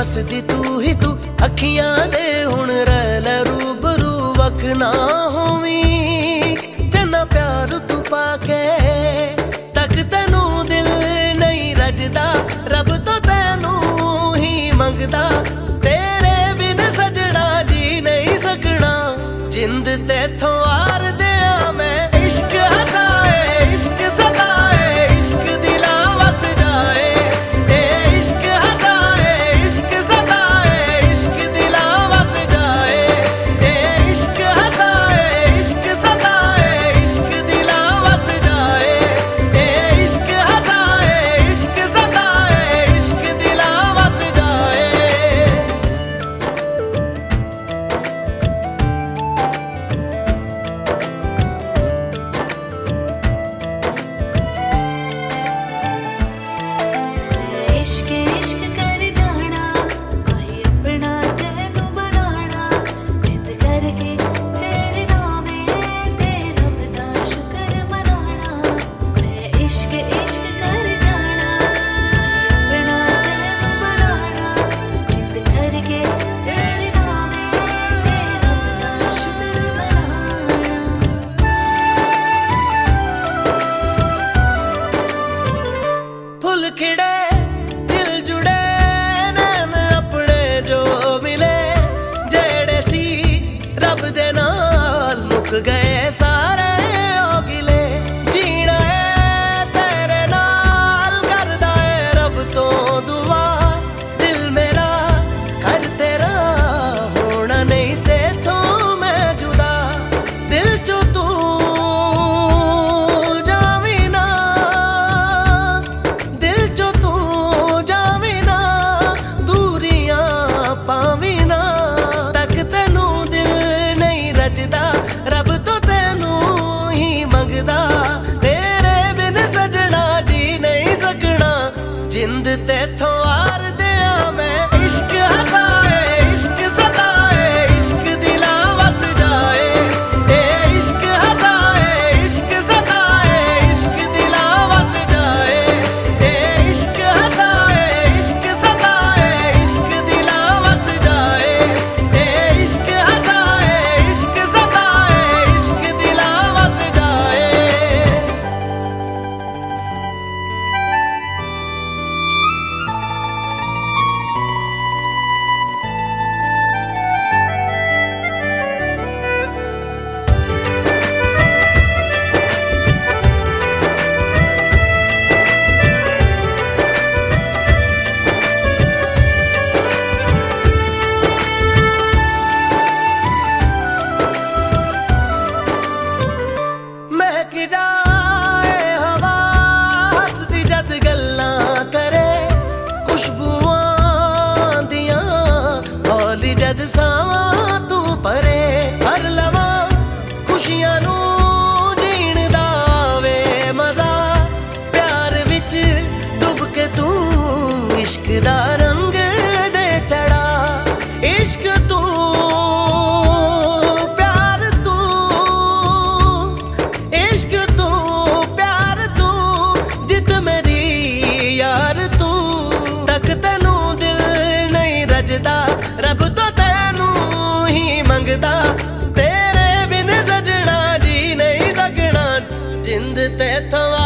वसदी तू ही तू अखियां दे हुण रल रूबरू वख ना होवी जन्ना प्यार तू पाके तक तैनू दिल नहीं रजदा रब तो तैनू ही मंगदा तेरे बिन सजना जी नहीं सकना जिंद तेथों आर दिया मैं इश्क हसाए इश्क सताए इश्क दिला वस जाए इश्क हसाए इश्क सताए इश्क दिला वस जाए इश्क हसाए इश्क सताए इश्क दिला वस जाए इश्क हसाए इश्क सताए इश्क दिला वस जाए। इश्क इश्क कर जाना आई अपना तैनू बनाना जिद करके तेरे नामे तेरा बदा शुक्र मनाना मैं इश्क इश्क कर जाना आई अपना तैनू बनाना जिद करके तेरे नामे तेरा बदा शुक्र मनाना। फुल खिड़े दिल जुड़े नैन अपने जो मिले जेड़े सी रब दे नाल मुक गए सारे ओ गिले जीना है तेरे नाल करदा है रब तो दुआ दिल मेरा घर तेरा होना नहीं तेथों मैं जुदा दिल चो तू जावी ना दिल चो तू जावी ना दूरियां पावी ना तक तैनू दिल नहीं रजदा रब तो तैनू ही मंगदा तेरे बिन सजना जी नहीं सकना जिंद तेथों आर दिया मैं इश्क हसाए इश्क सताए इश्क दिला वस जाए इश्क हसाए इश्क सताए इश्क दिला वस जाए इश्क हसाए इश्क सताए इश्क दिला वस जाए इश्क हसाए इश्क सताए इश्क दिला वस जाए। महक जाए हवा हसदी जद गल्लां करे खुशबुआं दियां हौली जद सावां तू परे हर लवां खुशियां नू जीण दा आवे मजा प्यार विच डुब के तू इश्क दा रंग दे चढ़ा इश्क तू प्यार तू इश्क तू प्यार तू जित मेरी यार तू तक तैनू दिल नहीं रजदा रब तो तैनू ही मंगदा तेरे बिन सजना जी नहीं सकना जिंद तेथों